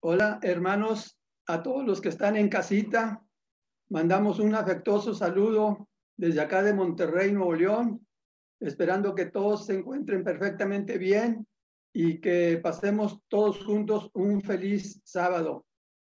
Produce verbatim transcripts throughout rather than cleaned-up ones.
Hola, hermanos, a todos los que están en casita, mandamos un afectuoso saludo desde acá de Monterrey, Nuevo León, esperando que todos se encuentren perfectamente bien y que pasemos todos juntos un feliz sábado.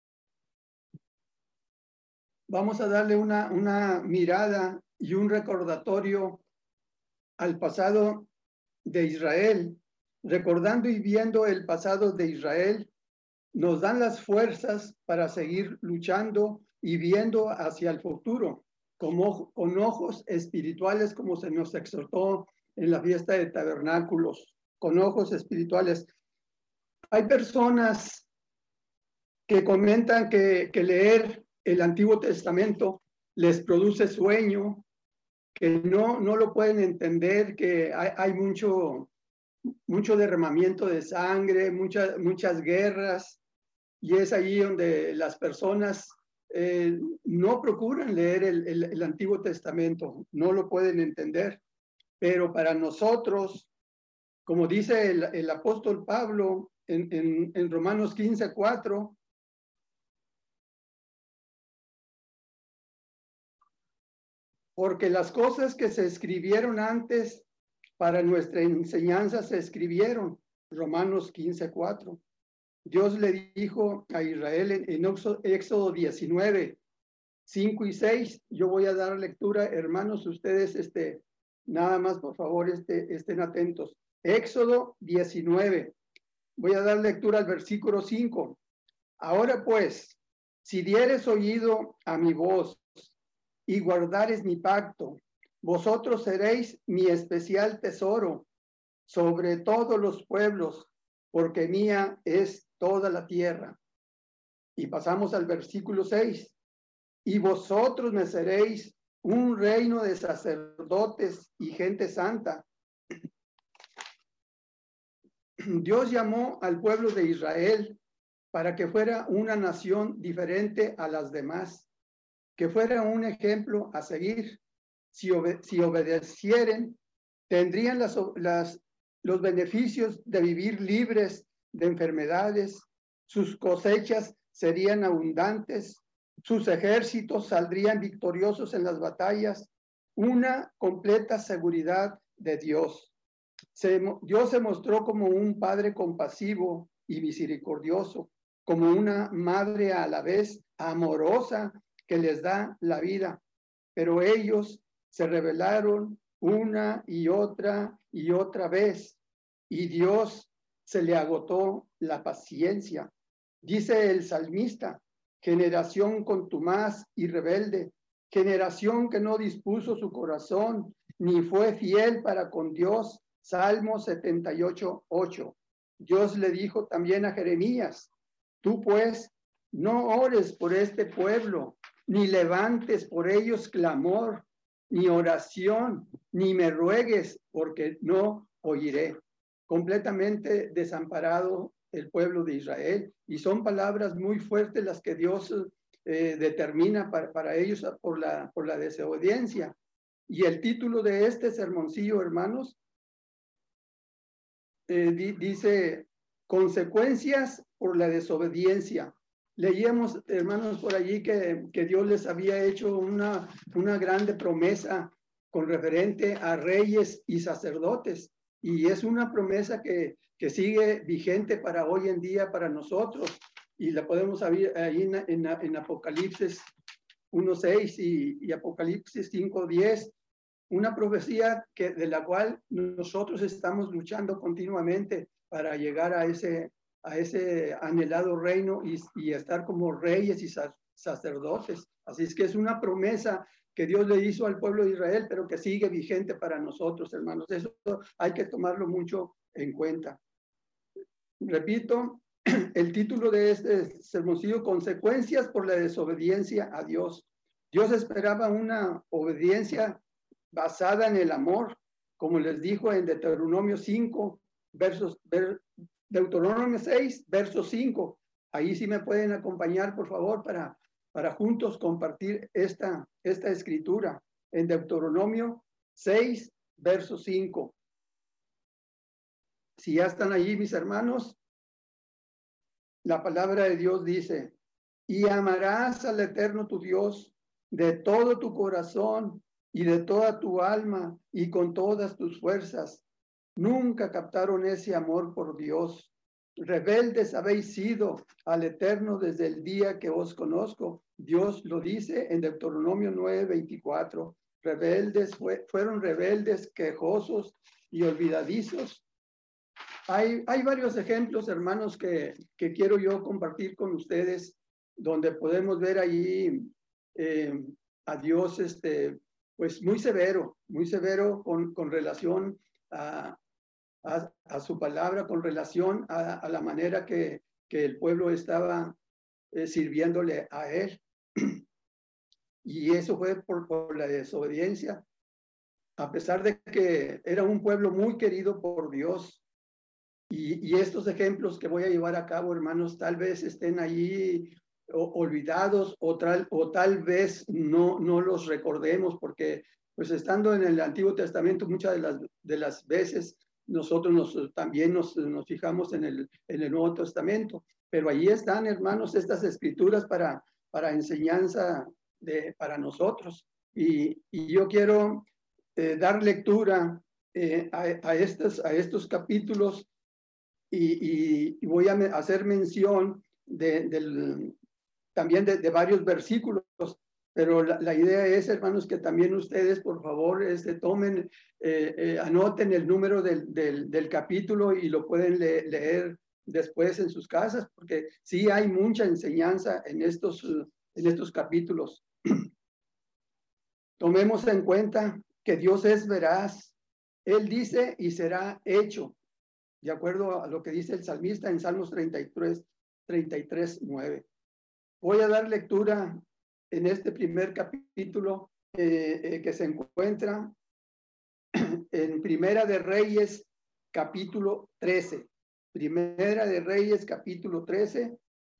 Vamos a darle una, una mirada y un recordatorio al pasado de Israel. Recordando y viendo el pasado de Israel, nos dan las fuerzas para seguir luchando y viendo hacia el futuro, como, con ojos espirituales, como se nos exhortó en la fiesta de tabernáculos, con ojos espirituales. Hay personas que comentan que, que leer el Antiguo Testamento les produce sueño, que no, no lo pueden entender, que hay, hay mucho, mucho derramamiento de sangre, muchas, muchas guerras, y es ahí donde las personas eh, no procuran leer el, el, el Antiguo Testamento, no lo pueden entender. Pero para nosotros, como dice el, el apóstol Pablo en, en, en Romanos quince, cuatro, porque las cosas que se escribieron antes para nuestra enseñanza se escribieron, Romanos quince, cuatro. Dios le dijo a Israel en, en Éxodo diecinueve, cinco y seis. Yo voy a dar lectura, hermanos, ustedes este, nada más por favor este, estén atentos. Éxodo diecinueve, voy a dar lectura al versículo cinco. Ahora pues, si dieres oído a mi voz y guardares mi pacto, vosotros seréis mi especial tesoro sobre todos los pueblos, porque mía es toda la tierra. Y pasamos al versículo seis. Y vosotros me seréis un reino de sacerdotes y gente santa. Dios llamó al pueblo de Israel para que fuera una nación diferente a las demás, que fuera un ejemplo a seguir. Si, obede si obedecieren, tendrían las, las, los beneficios de vivir libres de enfermedades, sus cosechas serían abundantes, sus ejércitos saldrían victoriosos en las batallas, una completa seguridad de Dios. Se, Dios se mostró como un padre compasivo y misericordioso, como una madre a la vez amorosa que les da la vida, pero ellos se rebelaron una y otra y otra vez, y Dios se le agotó la paciencia. Dice el salmista, generación contumaz y rebelde, generación que no dispuso su corazón, ni fue fiel para con Dios. Salmo setenta y ocho, ocho. Dios le dijo también a Jeremías, tú pues no ores por este pueblo, ni levantes por ellos clamor, ni oración, ni me ruegues, porque no oiré. Completamente desamparado el pueblo de Israel, y son palabras muy fuertes las que Dios eh, determina para, para ellos por la, por la desobediencia. Y el título de este sermoncillo, hermanos, eh, di, dice, consecuencias por la desobediencia. Leíamos, hermanos, por allí que, que Dios les había hecho una, una grande promesa con referente a reyes y sacerdotes. Y es una promesa que, que sigue vigente para hoy en día, para nosotros. Y la podemos ver ahí en, en, en Apocalipsis uno seis y, y Apocalipsis cinco diez. Una profecía que, de la cual nosotros estamos luchando continuamente para llegar a ese, a ese anhelado reino y, y estar como reyes y sacerdotes. Así es que es una promesa que Dios le hizo al pueblo de Israel, pero que sigue vigente para nosotros, hermanos. Eso hay que tomarlo mucho en cuenta. Repito, el título de este sermoncillo, consecuencias por la desobediencia a Dios. Dios esperaba una obediencia basada en el amor, como les dijo en Deuteronomio cinco, versos, ver, Deuteronomio seis, verso cinco. Ahí sí me pueden acompañar, por favor, para, para juntos compartir esta, esta escritura. En Deuteronomio seis, verso cinco. Si ya están allí, mis hermanos, la palabra de Dios dice, y amarás al Eterno tu Dios de todo tu corazón y de toda tu alma y con todas tus fuerzas. Nunca captaron ese amor por Dios. Rebeldes habéis sido al Eterno desde el día que os conozco. Dios lo dice en Deuteronomio nueve veinticuatro. Rebeldes, fue, fueron rebeldes, quejosos y olvidadizos. Hay, hay varios ejemplos, hermanos, que, que quiero yo compartir con ustedes, donde podemos ver allí eh, a Dios, este, pues muy severo, muy severo con, con relación a, a, a su palabra, con relación a, a la manera que, que el pueblo estaba eh, sirviéndole a él. Y eso fue por, por la desobediencia, a pesar de que era un pueblo muy querido por Dios. Y, y estos ejemplos que voy a llevar a cabo, hermanos, tal vez estén ahí o, olvidados o tal, o tal vez no, no los recordemos, porque pues estando en el Antiguo Testamento muchas de las, de las veces nosotros nos, también nos, nos fijamos en el, en el Nuevo Testamento, pero ahí están, hermanos, estas escrituras para, para enseñanza de, para nosotros. Y, y yo quiero eh, dar lectura eh, a, a, estos, a estos capítulos. Y, y, y voy a me, hacer mención de, del, también de, de varios versículos, pero la, la idea es, hermanos, que también ustedes, por favor, este, tomen, eh, eh, anoten el número del, del, del capítulo y lo pueden le, leer después en sus casas, porque sí hay mucha enseñanza en estos, en estos capítulos. Tomemos en cuenta que Dios es veraz. Él dice y será hecho, de acuerdo a lo que dice el salmista en Salmos treinta y tres, treinta y tres, nueve. Voy a dar lectura en este primer capítulo eh, eh, que se encuentra en Primera de Reyes, capítulo trece. Primera de Reyes, capítulo trece.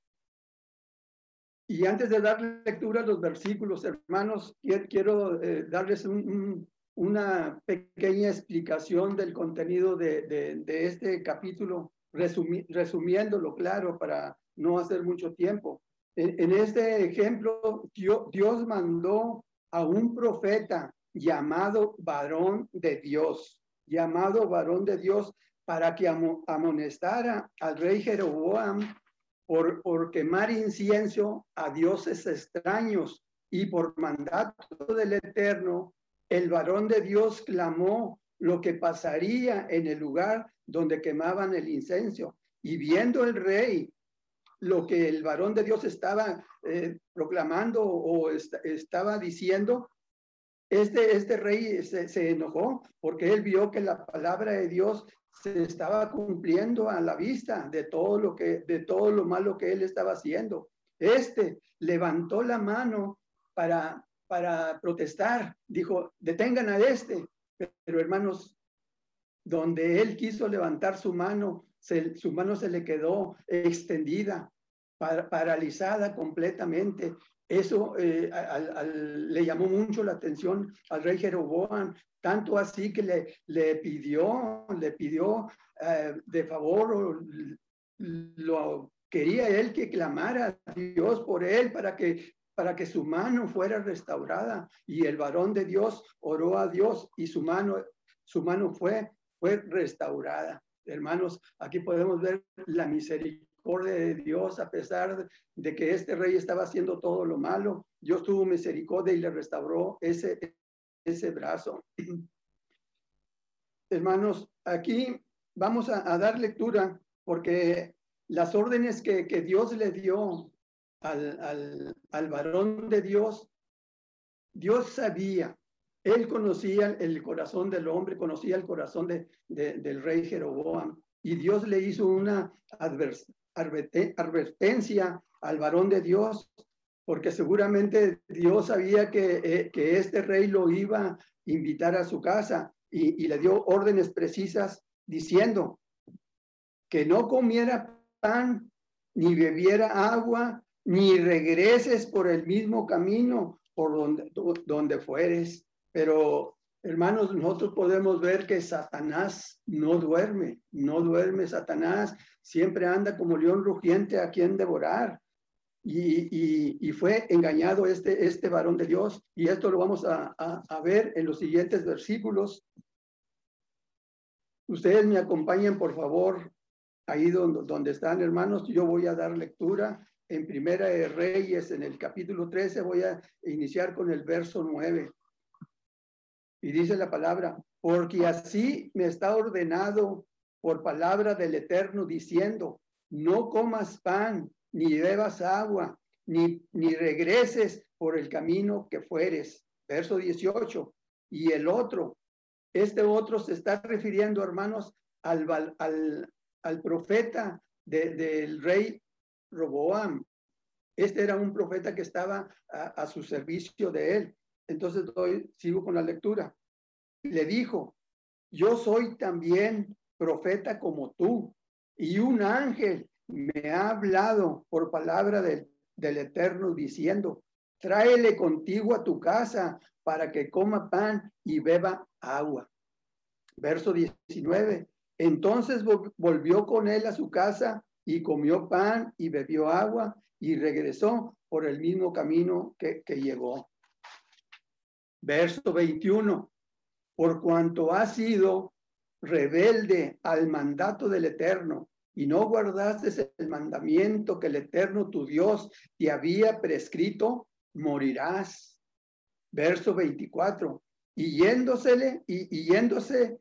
Y antes de dar lectura a los versículos, hermanos, quiero eh, darles un, un, una pequeña explicación del contenido de, de, de este capítulo, resumi, resumiéndolo, claro, para no hacer mucho tiempo. En, en este ejemplo, Dios, Dios mandó a un profeta llamado varón de Dios, llamado varón de Dios, para que amonestara al rey Jeroboam Por, por quemar incienso a dioses extraños, y por mandato del Eterno, el varón de Dios clamó lo que pasaría en el lugar donde quemaban el incienso. Y viendo el rey lo que el varón de Dios estaba eh, proclamando o est estaba diciendo, este, este rey se, se enojó porque él vio que la palabra de Dios se estaba cumpliendo a la vista de todo lo que, de todo lo malo que él estaba haciendo. Este levantó la mano para, para protestar, dijo, detengan a este. Pero hermanos, donde él quiso levantar su mano, se, su mano se le quedó extendida, par, paralizada completamente. Eso eh, al, al, le llamó mucho la atención al rey Jeroboam, tanto así que le, le pidió, le pidió eh, de favor, lo quería él que clamara a Dios por él para que, para que su mano fuera restaurada. Y el varón de Dios oró a Dios y su mano, su mano fue, fue restaurada. Hermanos, aquí podemos ver la misericordia de Dios, a pesar de que este rey estaba haciendo todo lo malo. Dios tuvo misericordia y le restauró ese, ese brazo. Hermanos, aquí vamos a, a dar lectura, porque las órdenes que, que Dios le dio al, al, al varón de Dios, Dios sabía, él conocía el corazón del hombre, conocía el corazón de, de, del rey Jeroboam, y Dios le hizo una advers, advertencia al varón de Dios, porque seguramente Dios sabía que, eh, que este rey lo iba a invitar a su casa, y, y le dio órdenes precisas diciendo que no comiera pan, ni bebiera agua, ni regreses por el mismo camino por donde, donde fueres. Pero Hermanos, nosotros podemos ver que Satanás no duerme, no duerme Satanás, siempre anda como león rugiente a quien devorar. Y, y, y fue engañado este, este varón de Dios. Y esto lo vamos a, a, a ver en los siguientes versículos. Ustedes me acompañan, por favor, ahí donde, donde están, hermanos. Yo voy a dar lectura en Primera de Reyes, en el capítulo trece. Voy a iniciar con el verso nueve. Y dice la palabra: porque así me está ordenado por palabra del Eterno, diciendo: no comas pan, ni bebas agua, ni, ni regreses por el camino que fueres. Verso dieciocho. Y el otro, este otro se está refiriendo, hermanos, al, al, al profeta de, del rey Roboam. Este era un profeta que estaba a, a su servicio de él. Entonces doy, sigo con la lectura. Le dijo: yo soy también profeta como tú, y un ángel me ha hablado por palabra del, del Eterno, diciendo: tráele contigo a tu casa para que coma pan y beba agua. Verso diecinueve. Entonces volvió con él a su casa y comió pan y bebió agua y regresó por el mismo camino que, que llegó. Verso veintiuno. Por cuanto has sido rebelde al mandato del Eterno y no guardaste el mandamiento que el Eterno tu Dios te había prescrito, morirás. Verso veinticuatro. Y yéndosele, y, y yéndose,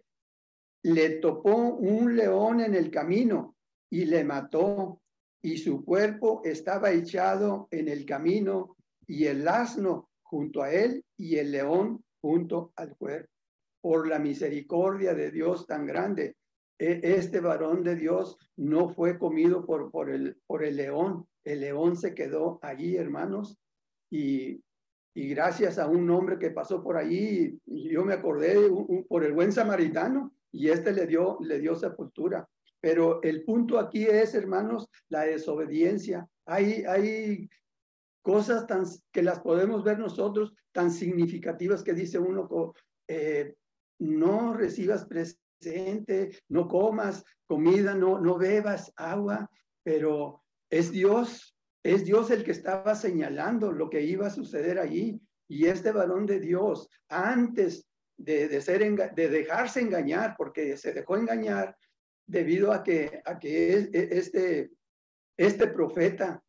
le topó un león en el camino y le mató, y su cuerpo estaba echado en el camino, y el asno junto a él, y el león junto al cuerpo. Por la misericordia de Dios tan grande, este varón de Dios no fue comido por, por, el, por el león. El león se quedó allí, hermanos, y, y gracias a un hombre que pasó por allí, yo me acordé un, un, por el buen samaritano, y este le dio, le dio sepultura. Pero el punto aquí es, hermanos, la desobediencia. Hay, hay cosas tan, que las podemos ver nosotros tan significativas que dice uno, eh, no recibas presente, no comas comida, no, no bebas agua, pero es Dios, es Dios el que estaba señalando lo que iba a suceder allí. Y este varón de Dios, antes de, de, ser de dejarse engañar, porque se dejó engañar debido a que, a que este, este profeta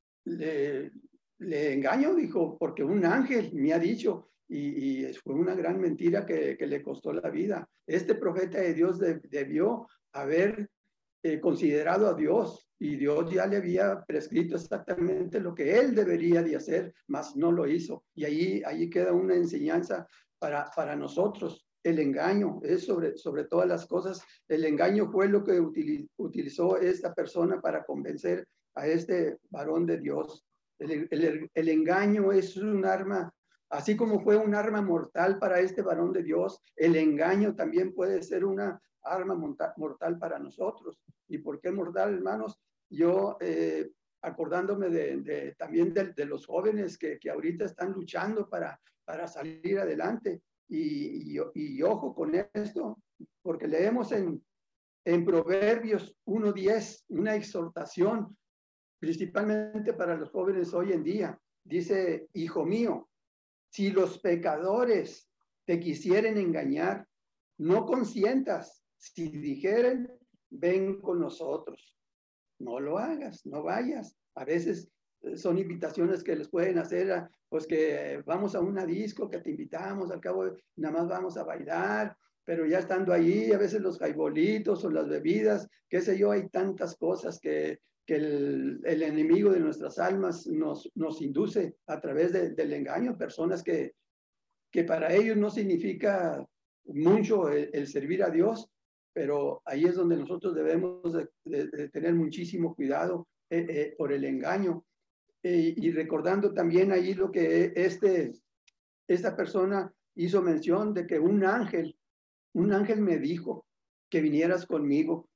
le, le engañó, dijo, porque un ángel me ha dicho, y, y fue una gran mentira que, que le costó la vida. Este profeta de Dios de, debió haber eh, considerado a Dios, y Dios ya le había prescrito exactamente lo que él debería de hacer, mas no lo hizo. Y ahí, ahí queda una enseñanza para, para nosotros. El engaño es sobre, sobre todas las cosas. El engaño fue lo que utilizó esta persona para convencer a este varón de Dios. El, el, el engaño es un arma, así como fue un arma mortal para este varón de Dios, el engaño también puede ser una arma mortal para nosotros. ¿Y por qué mortal, hermanos? Yo, eh, acordándome de, de, también de, de los jóvenes que, que ahorita están luchando para, para salir adelante, y, y, y ojo con esto, porque leemos en, en Proverbios uno diez una exhortación principalmente para los jóvenes hoy en día. Dice: hijo mío, si los pecadores te quisieren engañar, no consientas. Si dijeren, ven con nosotros, no lo hagas, no vayas. A veces son invitaciones que les pueden hacer, a, pues que vamos a una disco, que te invitamos, al cabo nada más vamos a bailar, pero ya estando ahí, a veces los jaibolitos o las bebidas, qué sé yo, hay tantas cosas que, que el, el enemigo de nuestras almas nos, nos induce a través de, del engaño, personas que, que para ellos no significa mucho el, el servir a Dios, pero ahí es donde nosotros debemos de, de, de tener muchísimo cuidado eh, eh, por el engaño. Eh, y recordando también ahí lo que este, esta persona hizo mención de que un ángel, un ángel me dijo que vinieras conmigo.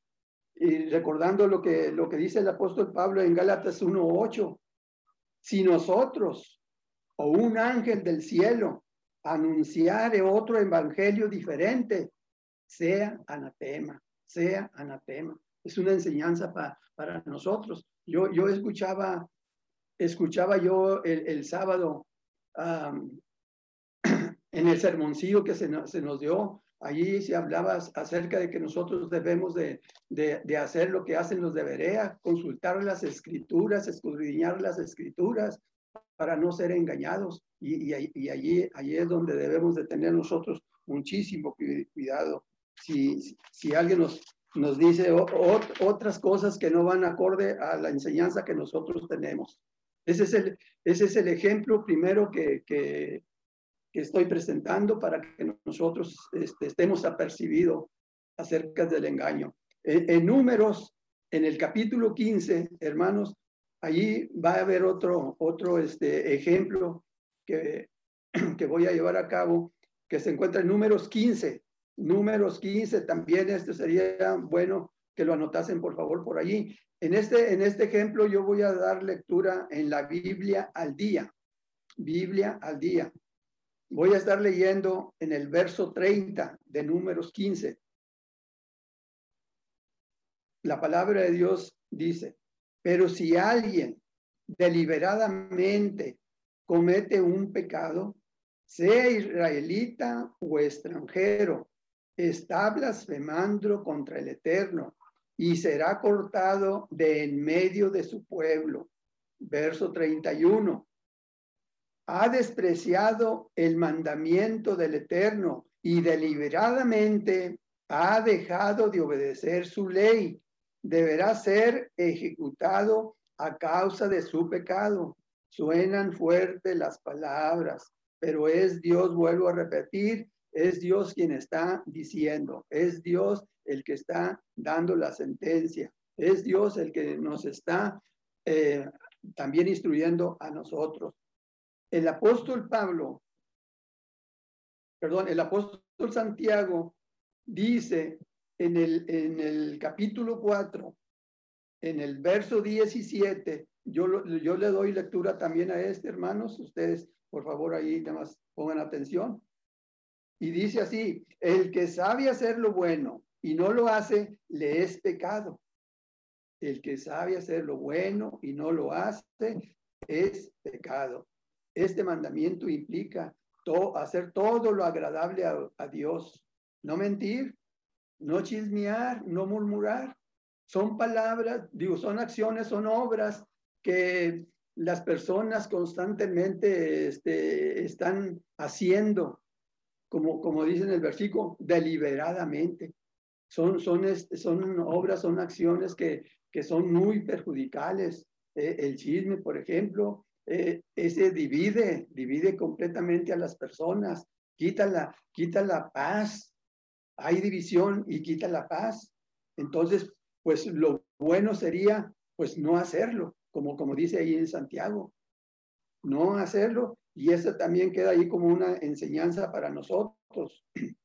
Y recordando lo que, lo que dice el apóstol Pablo en Gálatas uno ocho, si nosotros o un ángel del cielo anunciare otro evangelio diferente, sea anatema, sea anatema. Es una enseñanza pa, para nosotros. Yo, yo escuchaba, escuchaba yo el, el sábado um, en el sermoncillo que se, no, se nos dio. Allí se hablaba acerca de que nosotros debemos de, de, de hacer lo que hacen los de Berea, consultar las escrituras, escudriñar las escrituras para no ser engañados. Y, y, y allí, allí es donde debemos de tener nosotros muchísimo cuidado. Si, si alguien nos, nos dice o, o, otras cosas que no van acorde a la enseñanza que nosotros tenemos. Ese es el, ese es el ejemplo primero que, que, que estoy presentando para que nosotros este, estemos apercibidos acerca del engaño. En, en Números, en el capítulo quince, hermanos, allí va a haber otro, otro este, ejemplo que, que voy a llevar a cabo, que se encuentra en Números quince. Números quince, también este sería bueno que lo anotasen por favor por allí. En este, en este ejemplo yo voy a dar lectura en la Biblia al día. Biblia al día. Voy a estar leyendo en el verso treinta de Números quince. La palabra de Dios dice, pero si alguien deliberadamente comete un pecado, sea israelita o extranjero, está blasfemando contra el Eterno y será cortado de en medio de su pueblo. Verso treinta y uno. Ha despreciado el mandamiento del Eterno y deliberadamente ha dejado de obedecer su ley. Deberá ser ejecutado a causa de su pecado. Suenan fuertes las palabras, pero es Dios, vuelvo a repetir, es Dios quien está diciendo, es Dios el que está dando la sentencia, es Dios el que nos está eh, también instruyendo a nosotros. El apóstol Pablo, perdón, el apóstol Santiago dice en el, en el capítulo cuatro, en el verso diecisiete, yo, yo le doy lectura también a este, hermanos, ustedes por favor ahí nada más pongan atención. Y dice así, el que sabe hacer lo bueno y no lo hace, le es pecado. El que sabe hacer lo bueno y no lo hace, es pecado. Este mandamiento implica to, hacer todo lo agradable a, a Dios. No mentir, no chismear, no murmurar. Son palabras, digo, son acciones, son obras que las personas constantemente este, están haciendo, como, como dice en el versículo, deliberadamente. Son, son, son obras, son acciones que, que son muy perjudicales. Eh, el chisme, por ejemplo, eh, ese divide, divide completamente a las personas, quita la, quita la paz. Hay división y quita la paz. Entonces, pues lo bueno sería, pues no hacerlo, como, como dice ahí en Santiago, no hacerlo. Y eso también queda ahí como una enseñanza para nosotros.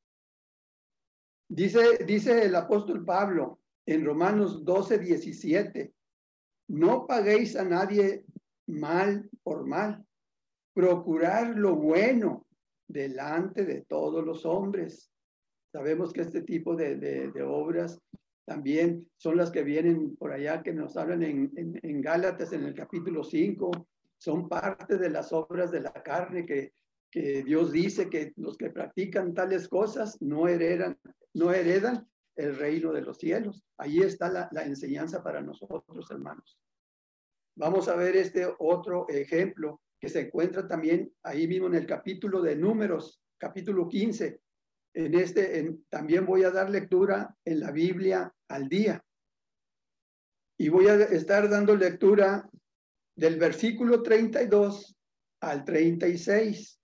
Dice, dice el apóstol Pablo en Romanos doce, diecisiete, no paguéis a nadie mal por mal, procurar lo bueno delante de todos los hombres. Sabemos que este tipo de, de, de obras también son las que vienen por allá, que nos hablan en, en, en Gálatas en el capítulo cinco, son parte de las obras de la carne que, que Dios dice que los que practican tales cosas no heredan, no heredan el reino de los cielos. Ahí está la, la enseñanza para nosotros, hermanos. Vamos a ver este otro ejemplo que se encuentra también ahí mismo en el capítulo de Números, capítulo quince. En este en, también voy a dar lectura en la Biblia al día. Y voy a estar dando lectura del versículo treinta y dos al treinta y seis.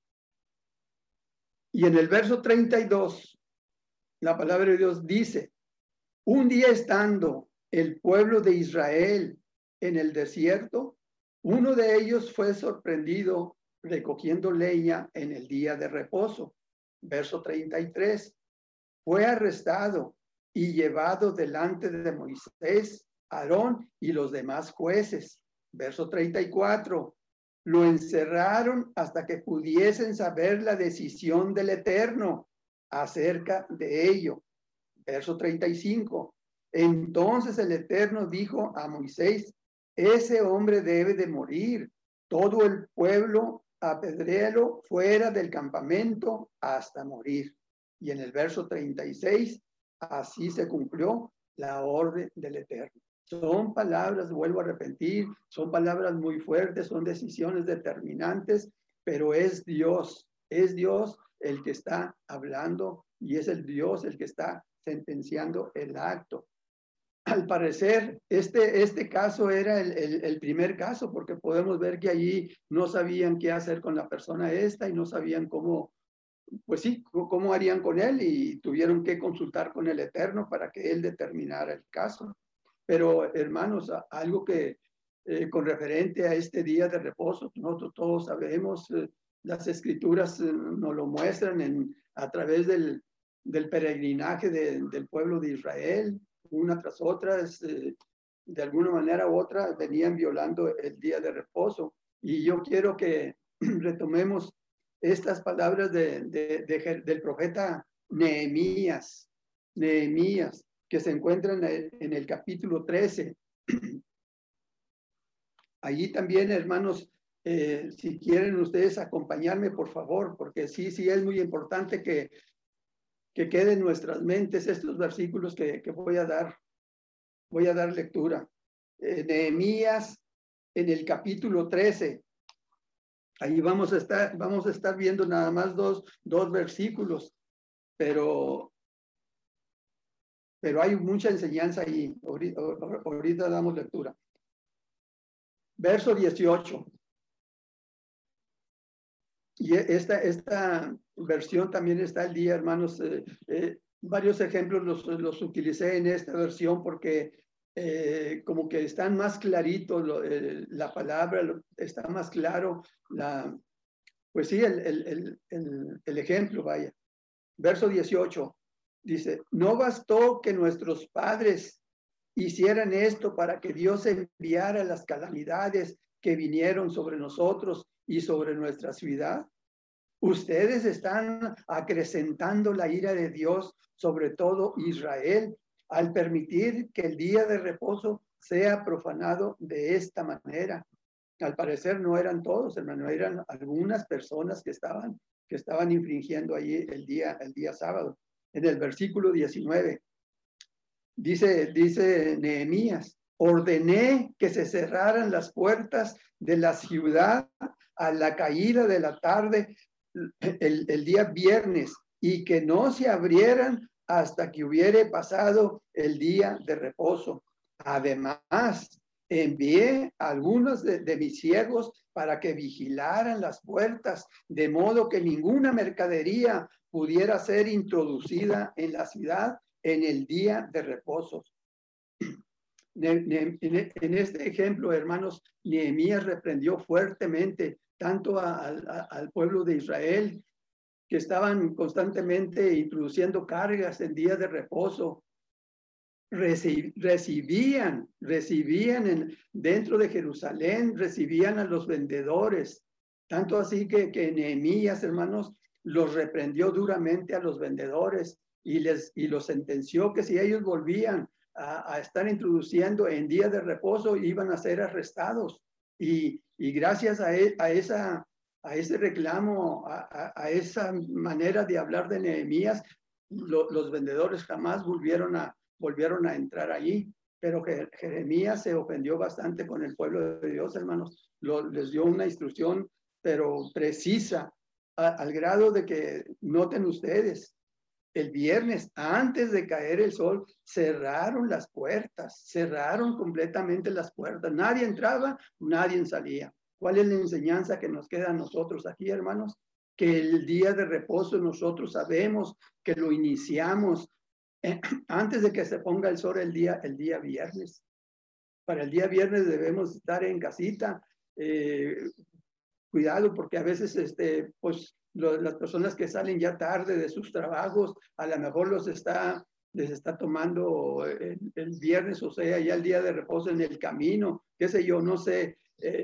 Y en el verso treinta y dos, la palabra de Dios dice, un día estando el pueblo de Israel en el desierto, uno de ellos fue sorprendido recogiendo leña en el día de reposo. Verso treinta y tres, fue arrestado y llevado delante de Moisés, Aarón y los demás jueces. Verso treinta y cuatro, lo encerraron hasta que pudiesen saber la decisión del Eterno acerca de ello. Verso treinta y cinco. Entonces el Eterno dijo a Moisés, ese hombre debe de morir. Todo el pueblo apedréalo fuera del campamento hasta morir. Y en el verso treinta y seis, así se cumplió la orden del Eterno. Son palabras, vuelvo a repetir, son palabras muy fuertes, son decisiones determinantes, pero es Dios, es Dios el que está hablando y es el Dios el que está sentenciando el acto. Al parecer, este, este caso era el, el, el primer caso, porque podemos ver que allí no sabían qué hacer con la persona esta y no sabían cómo, pues sí, cómo harían con él y tuvieron que consultar con el Eterno para que él determinara el caso. Pero, hermanos, algo que eh, con referente a este día de reposo, nosotros todos sabemos, eh, las escrituras eh, nos lo muestran en, a través del, del peregrinaje de, del pueblo de Israel, una tras otra, eh, de alguna manera u otra, venían violando el día de reposo. Y yo quiero que retomemos estas palabras de, de, de, del profeta Nehemías, Nehemías, que se encuentran en el capítulo trece. Allí también, hermanos, eh, si quieren ustedes acompañarme, por favor, porque sí, sí es muy importante que, que queden en nuestras mentes estos versículos que, que voy a dar, voy a dar lectura. Eh, Nehemías en el capítulo trece. Ahí vamos a estar, vamos a estar viendo nada más dos, dos versículos, pero pero hay mucha enseñanza ahí. Ahorita, ahorita damos lectura. Verso dieciocho. Y esta, esta versión también está al día, hermanos. Eh, eh, varios ejemplos los, los utilicé en esta versión porque eh, como que están más claritos, lo, eh, la palabra lo, está más claro. La, pues sí, el, el, el, el ejemplo, vaya. Verso dieciocho. Dice, no bastó que nuestros padres hicieran esto para que Dios enviara las calamidades que vinieron sobre nosotros y sobre nuestra ciudad. Ustedes están acrecentando la ira de Dios sobre todo Israel al permitir que el día de reposo sea profanado de esta manera. Al parecer no eran todos, hermano, eran algunas personas que estaban, que estaban infringiendo allí el día, el día sábado. En el versículo diecinueve, dice, dice Nehemías, ordené que se cerraran las puertas de la ciudad a la caída de la tarde el, el día viernes y que no se abrieran hasta que hubiere pasado el día de reposo. Además, envié a algunos de, de mis siervos para que vigilaran las puertas, de modo que ninguna mercadería pudiera ser introducida en la ciudad en el día de reposo. En este ejemplo, hermanos, Nehemías reprendió fuertemente tanto a, a, al pueblo de Israel, que estaban constantemente introduciendo cargas en días de reposo. Recibían, recibían en, dentro de Jerusalén, recibían a los vendedores. Tanto así que, que Nehemías, hermanos, los reprendió duramente a los vendedores y, les, y los sentenció que si ellos volvían a, a estar introduciendo en días de reposo, iban a ser arrestados. Y, y gracias a, e, a, esa, a ese reclamo, a, a, a esa manera de hablar de Nehemías, lo, los vendedores jamás volvieron a, volvieron a entrar allí. Pero Jeremías se ofendió bastante con el pueblo de Dios, hermanos. Lo, les dio una instrucción, pero precisa, a, al grado de que noten ustedes, el viernes, antes de caer el sol, cerraron las puertas, cerraron completamente las puertas. Nadie entraba, nadie salía. ¿Cuál es la enseñanza que nos queda a nosotros aquí, hermanos? Que el día de reposo nosotros sabemos que lo iniciamos eh, antes de que se ponga el sol el día, el día viernes. Para el día viernes debemos estar en casita. Eh, cuidado, porque a veces este, pues, lo, las personas que salen ya tarde de sus trabajos, a lo mejor los está, les está tomando el, el viernes, o sea, ya el día de reposo en el camino, qué sé yo, no sé. Eh,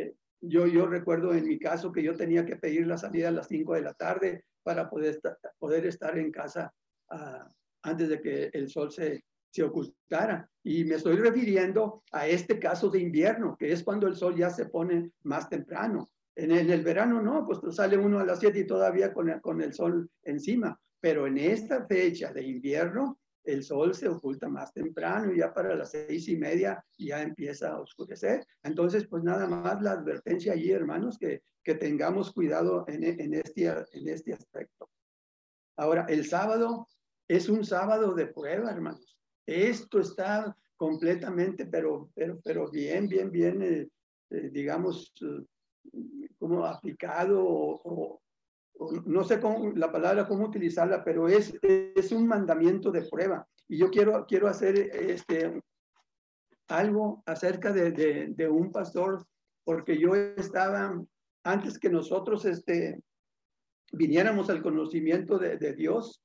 yo, yo recuerdo en mi caso que yo tenía que pedir la salida a las cinco de la tarde para poder estar, poder estar en casa uh, antes de que el sol se, se ocultara. Y me estoy refiriendo a este caso de invierno, que es cuando el sol ya se pone más temprano. En el, en el verano no, pues sale uno a las siete y todavía con el, con el sol encima. Pero en esta fecha de invierno, el sol se oculta más temprano y ya para las seis y media ya empieza a oscurecer. Entonces, pues nada más la advertencia allí, hermanos, que, que tengamos cuidado en, en, este, en este aspecto. Ahora, el sábado es un sábado de prueba, hermanos. Esto está completamente, pero, pero, pero bien, bien, bien, eh, eh, digamos, eh, como aplicado o, o no sé cómo, la palabra cómo utilizarla, pero es, es un mandamiento de prueba. Y yo quiero, quiero hacer este, algo acerca de, de, de un pastor, porque yo estaba, antes que nosotros este, viniéramos al conocimiento de, de Dios,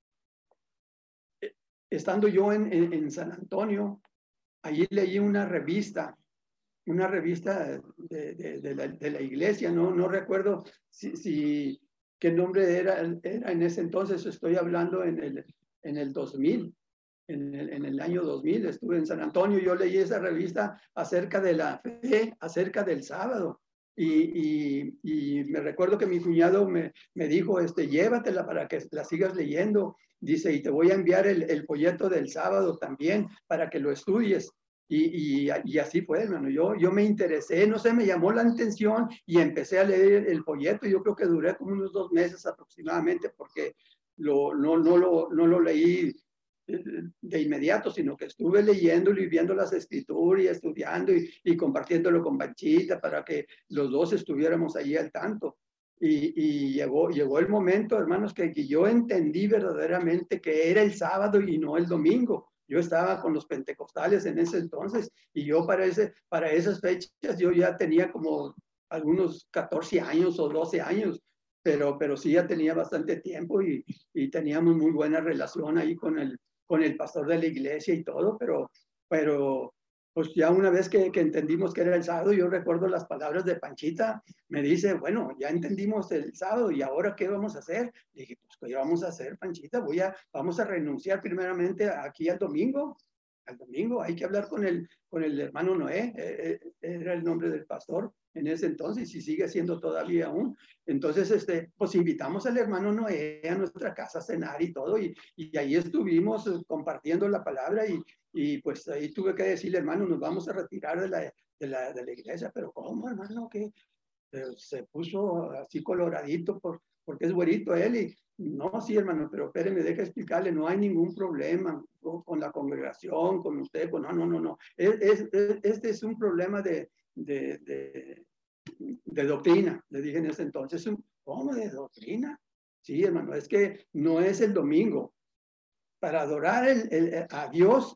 estando yo en, en, en San Antonio, allí leí una revista, una revista de, de, de, la, de la iglesia, no, no recuerdo si... si qué nombre era, era en ese entonces, estoy hablando en el, en el dos mil, en el, en el año dos mil, estuve en San Antonio, yo leí esa revista acerca de la fe, acerca del sábado, y, y, y me recuerdo que mi cuñado me, me dijo, este, llévatela para que la sigas leyendo, dice, y te voy a enviar el, el folleto del sábado también, para que lo estudies. Y, y, y así fue, hermano. Yo, yo me interesé, no sé, me llamó la atención y empecé a leer el folleto. Yo creo que duré como unos dos meses aproximadamente porque lo, no, no, lo, no lo leí de inmediato, sino que estuve leyéndolo y viendo las escrituras y estudiando y, y compartiéndolo con Panchita para que los dos estuviéramos allí al tanto. Y, y llegó, llegó el momento, hermanos, que, que yo entendí verdaderamente que era el sábado y no el domingo. Yo estaba con los pentecostales en ese entonces y yo para, ese, para esas fechas yo ya tenía como algunos catorce años o doce años, pero, pero sí ya tenía bastante tiempo y, y teníamos muy buena relación ahí con el, con el pastor de la iglesia y todo, pero, pero pues ya una vez que, que entendimos que era el sábado, yo recuerdo las palabras de Panchita, me dice, bueno, ya entendimos el sábado y ahora ¿qué vamos a hacer? Le dije, pues ¿qué vamos a hacer, Panchita? Voy a, vamos a renunciar primeramente aquí al domingo, al domingo, hay que hablar con el, con el hermano Noé, eh, eh, era el nombre del pastor en ese entonces y sigue siendo todavía aún. Entonces, este, pues invitamos al hermano Noé a nuestra casa a cenar y todo, y, y ahí estuvimos compartiendo la palabra y, y pues ahí tuve que decirle, hermano, nos vamos a retirar de la, de la, de la iglesia, pero ¿cómo, hermano? ¿Qué? Pero se puso así coloradito por, porque es güerito él y no, sí, hermano, pero espéreme, deja explicarle, no hay ningún problema con, con la congregación, con usted, con, no, no, no, no. Es, es, es, este es un problema de, de, de, de doctrina, le dije en ese entonces. ¿Cómo de doctrina? Sí, hermano, es que no es el domingo. Para adorar el, el, a Dios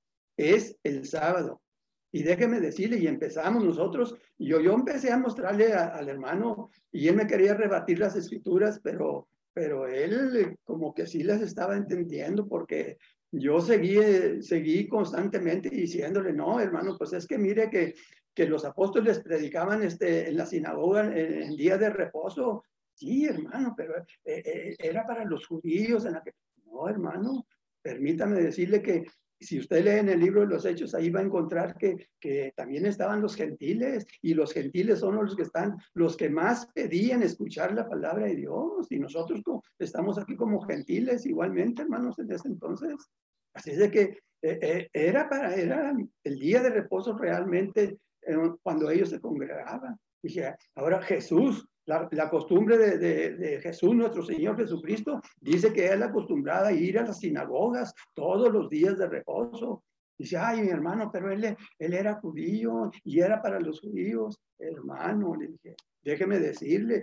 es el sábado. Y déjeme decirle, y empezamos nosotros, yo, yo empecé a mostrarle a, al hermano, y él me quería rebatir las escrituras, pero, pero él como que sí las estaba entendiendo, porque yo seguí, seguí constantemente diciéndole, no, hermano, pues es que mire que, que los apóstoles predicaban este, en la sinagoga en, en día de reposo. Sí, hermano, pero eh, eh, era para los judíos. En la que... No, hermano, permítame decirle que si usted lee en el libro de los Hechos, ahí va a encontrar que, que también estaban los gentiles, y los gentiles son los que están, los que más pedían escuchar la palabra de Dios, y nosotros como, estamos aquí como gentiles igualmente, hermanos, en ese entonces. Así es de que eh, eh, era para, era el día de reposo realmente eh, cuando ellos se congregaban. Dije, ahora Jesús, la, la costumbre de, de, de Jesús, nuestro Señor Jesucristo, dice que él acostumbraba a ir a las sinagogas todos los días de reposo. Dice, ay, mi hermano, pero él, él era judío y era para los judíos. Hermano, le dije, déjeme decirle,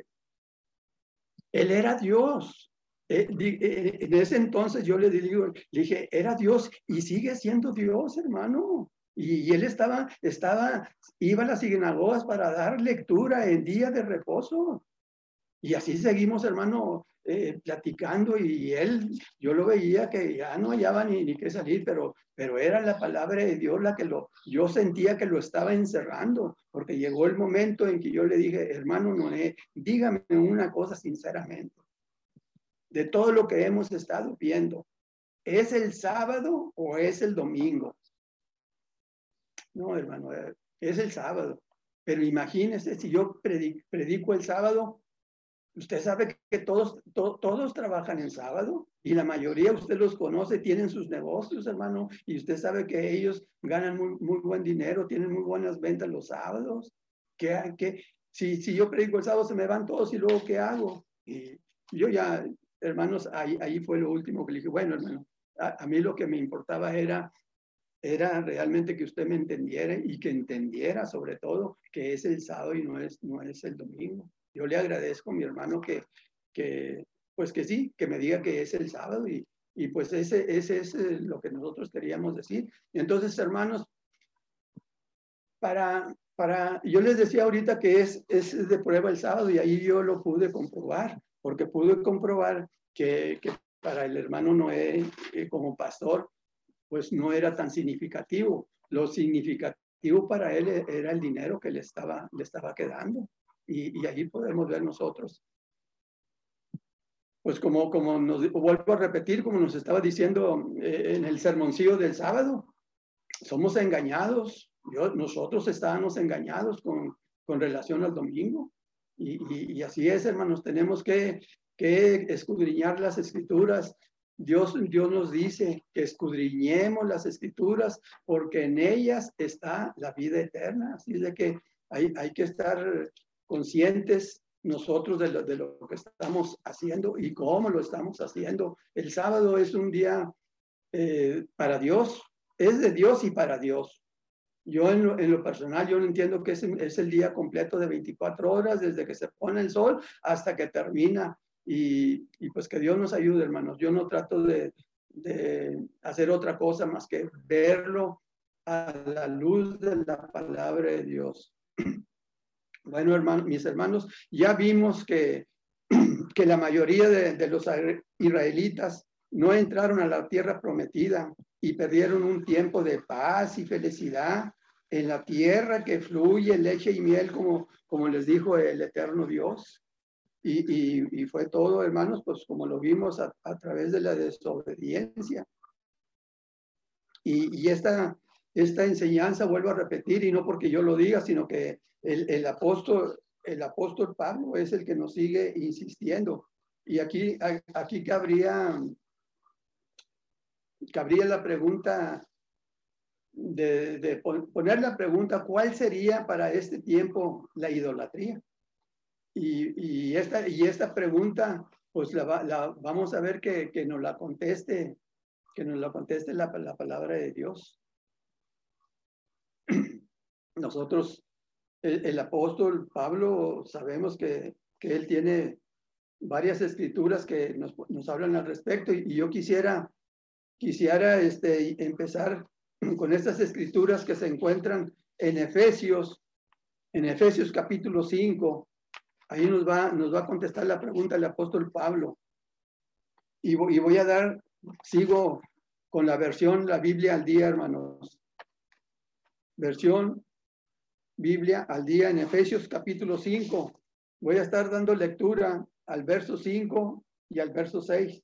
él era Dios. Eh, eh, en ese entonces yo le digo, le dije, era Dios y sigue siendo Dios, hermano. Y, y él estaba, estaba, iba a las sinagogas para dar lectura en día de reposo. Y así seguimos, hermano, eh, platicando y él, yo lo veía que ya no hallaba ni, ni qué salir, pero, pero era la palabra de Dios la que lo, yo sentía que lo estaba encerrando, porque llegó el momento en que yo le dije, hermano Noé, dígame una cosa sinceramente, de todo lo que hemos estado viendo, ¿es el sábado o es el domingo? No, hermano, es el sábado. Pero imagínese, si yo predico, predico el sábado, usted sabe que todos, to, todos trabajan el sábado y la mayoría usted los conoce, tienen sus negocios, hermano, y usted sabe que ellos ganan muy, muy buen dinero, tienen muy buenas ventas los sábados. ¿Qué, qué? Si, si yo predico el sábado, se me van todos y luego, ¿qué hago? Y yo ya, hermanos, ahí, ahí fue lo último que le dije, bueno, hermano, a, a mí lo que me importaba era era realmente que usted me entendiera y que entendiera sobre todo que es el sábado y no es, no es el domingo. Yo le agradezco a mi hermano que, que, pues que sí, que me diga que es el sábado y, y pues ese, ese es lo que nosotros queríamos decir. Y entonces, hermanos, para, para, yo les decía ahorita que es, es de prueba el sábado y ahí yo lo pude comprobar, porque pude comprobar que, que para el hermano Noé, eh, como pastor, pues no era tan significativo. Lo significativo para él era el dinero que le estaba, le estaba quedando. Y, y ahí podemos ver nosotros. Pues como, como nos vuelvo a repetir, como nos estaba diciendo eh, en el sermoncillo del sábado, somos engañados. Yo, nosotros estábamos engañados con, con relación al domingo. Y, y, y así es, hermanos, tenemos que, que escudriñar las escrituras. Dios, Dios nos dice que escudriñemos las escrituras porque en ellas está la vida eterna. Así es de que hay, hay que estar conscientes nosotros de lo, de lo que estamos haciendo y cómo lo estamos haciendo. El sábado es un día eh, para Dios, es de Dios y para Dios. Yo en lo, en lo personal, yo no entiendo que es, es el día completo de veinticuatro horas, desde que se pone el sol hasta que termina. Y, y pues que Dios nos ayude, hermanos. Yo no trato de, de hacer otra cosa más que verlo a la luz de la palabra de Dios. Bueno, hermanos, mis hermanos, ya vimos que, que la mayoría de, de los israelitas no entraron a la tierra prometida y perdieron un tiempo de paz y felicidad en la tierra que fluye leche y miel, como, como les dijo el eterno Dios. Y, y, y fue todo, hermanos, pues como lo vimos a, a través de la desobediencia. Y, y esta, esta enseñanza, vuelvo a repetir, y no porque yo lo diga, sino que el, el apóstol, el apóstol Pablo es el que nos sigue insistiendo. Y aquí, aquí cabría, cabría la pregunta de, de poner la pregunta, ¿cuál sería para este tiempo la idolatría? Y, y, esta, y esta pregunta, pues la, la vamos a ver que, que nos la conteste, que nos la conteste la, la palabra de Dios. Nosotros, el, el apóstol Pablo, sabemos que, que él tiene varias escrituras que nos, nos hablan al respecto y, y yo quisiera, quisiera este, empezar con estas escrituras que se encuentran en Efesios, en Efesios capítulo cinco. Ahí nos va, nos va a contestar la pregunta el apóstol Pablo. Y voy, y voy a dar, sigo con la versión, la Biblia al día, hermanos. Versión Biblia al día en Efesios capítulo cinco. Voy a estar dando lectura al verso cinco y al verso seis.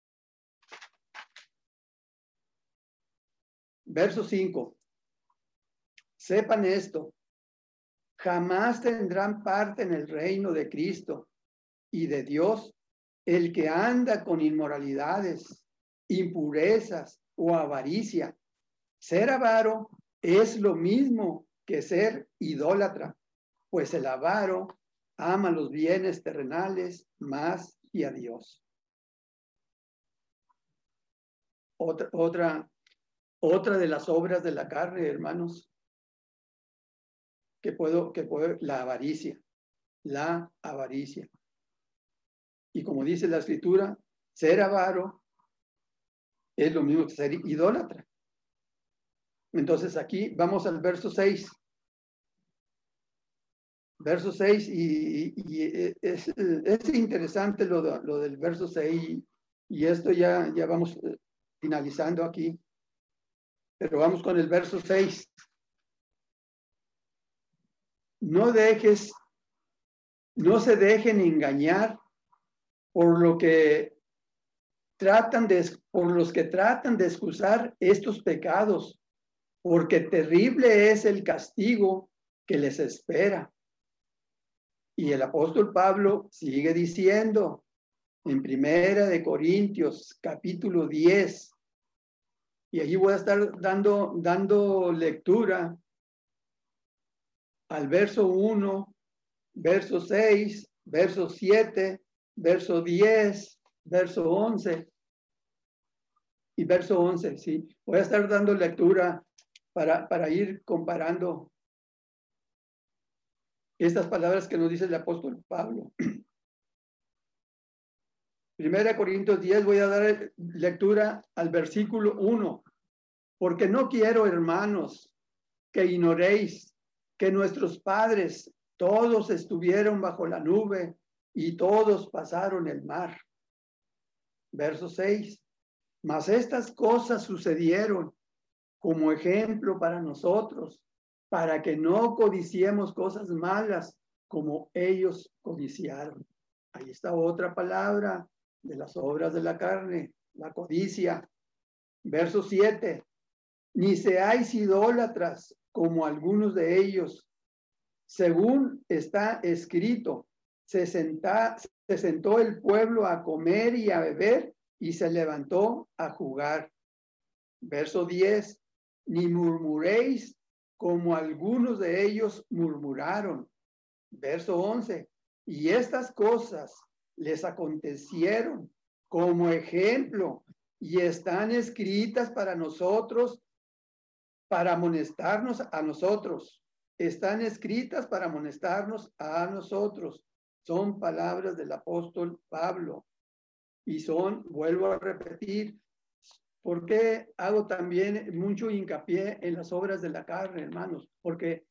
Verso cinco. Sepan esto, jamás tendrán parte en el reino de Cristo y de Dios el que anda con inmoralidades, impurezas o avaricia. Ser avaro es lo mismo que ser idólatra, pues el avaro ama los bienes terrenales más que a Dios. Otra, otra, otra de las obras de la carne, hermanos, que puedo, que puedo, la avaricia, la avaricia. Y como dice la escritura, ser avaro es lo mismo que ser idólatra. Entonces aquí vamos al verso seis. verso seis, y, y, y es, es interesante lo, de, lo del verso seis, y esto ya, ya vamos finalizando aquí, pero vamos con el verso seis. No dejes, no se dejen engañar por lo que tratan de, por los que tratan de excusar estos pecados, porque terrible es el castigo que les espera. Y el apóstol Pablo sigue diciendo en Primera de Corintios, capítulo diez, y allí voy a estar dando, dando lectura al verso uno, verso seis, verso siete, verso diez, verso once y verso once, sí. Voy a estar dando lectura para, para ir comparando estas palabras que nos dice el apóstol Pablo. Primera Corintios diez, voy a dar lectura al versículo uno. Porque no quiero, hermanos, que ignoréis que nuestros padres todos estuvieron bajo la nube y todos pasaron el mar. Verso seis. Mas estas cosas sucedieron como ejemplo para nosotros, para que no codiciemos cosas malas como ellos codiciaron. Ahí está otra palabra de las obras de la carne, la codicia. Verso siete. Ni seáis idólatras como algunos de ellos. Según está escrito, se, senta, se sentó el pueblo a comer y a beber y se levantó a jugar. Verso diez. Ni murmuréis como algunos de ellos murmuraron. Verso once. Y estas cosas les acontecieron como ejemplo y están escritas para nosotros, para amonestarnos a nosotros. Están escritas para amonestarnos a nosotros. Son palabras del apóstol Pablo. Y son, vuelvo a repetir, ¿por qué hago también mucho hincapié en las obras de la carne, hermanos? Porque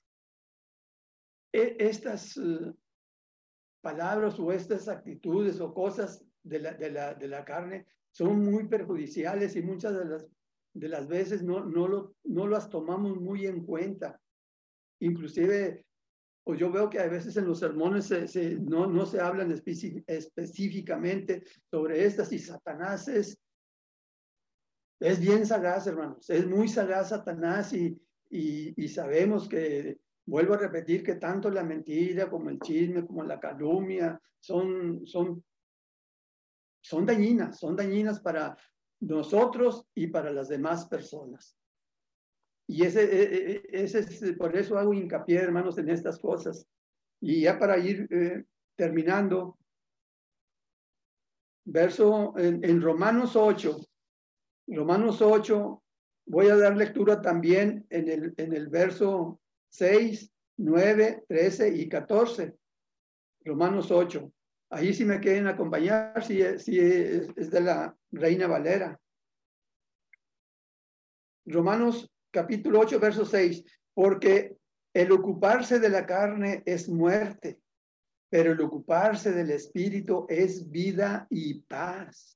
estas uh, palabras o estas actitudes o cosas de la, de la, de la carne son muy perjudiciales y muchas de las, de las veces no, no, lo, no las tomamos muy en cuenta. Inclusive, pues yo veo que a veces en los sermones se, se, no, no se hablan especi específicamente sobre estas, y Satanás es, es bien sagaz, hermanos, es muy sagaz Satanás, y, y, y sabemos que, vuelvo a repetir, que tanto la mentira como el chisme, como la calumnia, son, son, son dañinas, son dañinas para nosotros y para las demás personas. Y ese, ese es, por eso hago hincapié, hermanos, en estas cosas. Y ya para ir eh, terminando, verso en, en Romanos ocho, Romanos ocho, voy a dar lectura también en el, en el verso seis, nueve, trece y catorce. Romanos ocho. Ahí sí me quieren acompañar, si, si es, es de la Reina Valera. Romanos capítulo ocho, verso seis. Porque el ocuparse de la carne es muerte, pero el ocuparse del espíritu es vida y paz.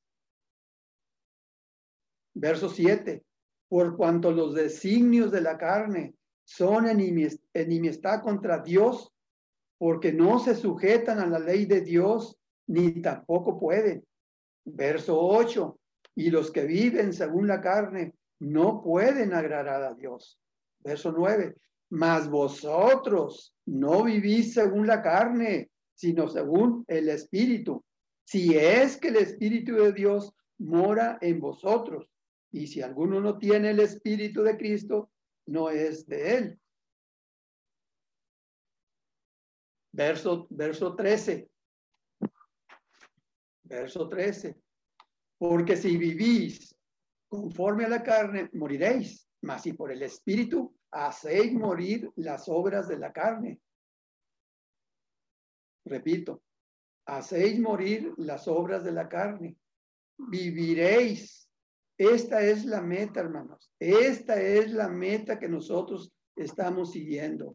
Verso siete. Por cuanto los designios de la carne son enemistad contra Dios, porque no se sujetan a la ley de Dios, ni tampoco pueden. Verso ocho. Y los que viven según la carne no pueden agradar a Dios. Verso nueve. Mas vosotros no vivís según la carne, sino según el Espíritu. Si es que el Espíritu de Dios mora en vosotros. Y si alguno no tiene el Espíritu de Cristo, no es de él. Verso, verso trece. Verso trece. Porque si vivís conforme a la carne, moriréis. Mas si por el Espíritu hacéis morir las obras de la carne. Repito, hacéis morir las obras de la carne. Viviréis. Esta es la meta, hermanos. Esta es la meta que nosotros estamos siguiendo.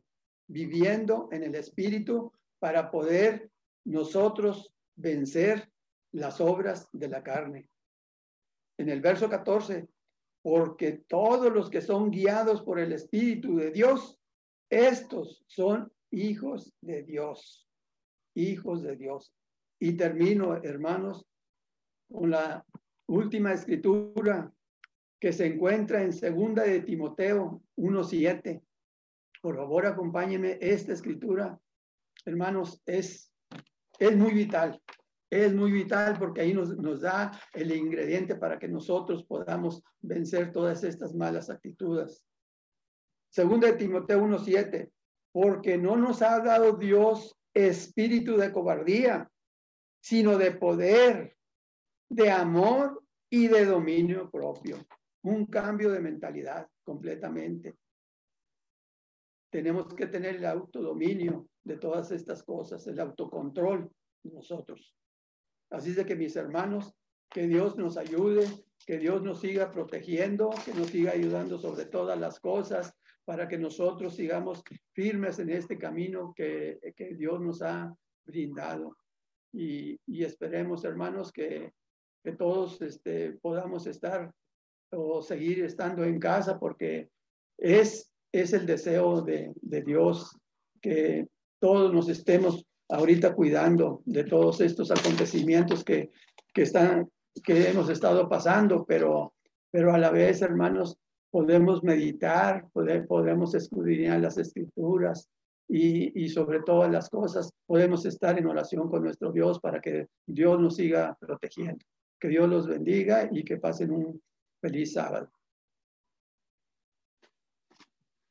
viviendo en el Espíritu para poder nosotros vencer las obras de la carne. En el verso catorce, porque todos los que son guiados por el Espíritu de Dios, estos son hijos de Dios, hijos de Dios. Y termino, hermanos, con la última escritura que se encuentra en segunda de Timoteo uno siete. Por favor, acompáñenme. Esta escritura, hermanos, es, es muy vital. Es muy vital porque ahí nos, nos da el ingrediente para que nosotros podamos vencer todas estas malas actitudes. Segunda de Timoteo uno siete. Porque no nos ha dado Dios espíritu de cobardía, sino de poder, de amor y de dominio propio. Un cambio de mentalidad completamente. Tenemos que tener el autodominio de todas estas cosas, el autocontrol de nosotros. Así es de que, mis hermanos, que Dios nos ayude, que Dios nos siga protegiendo, que nos siga ayudando sobre todas las cosas, para que nosotros sigamos firmes en este camino que, que Dios nos ha brindado. Y, y esperemos, hermanos, que, que todos este, podamos estar o seguir estando en casa, porque es, es el deseo de, de Dios que todos nos estemos ahorita cuidando de todos estos acontecimientos que, que, están, que hemos estado pasando, pero, pero a la vez, hermanos, podemos meditar, poder, podemos escudriñar las escrituras y, y sobre todas las cosas podemos estar en oración con nuestro Dios para que Dios nos siga protegiendo. Que Dios los bendiga y que pasen un feliz sábado.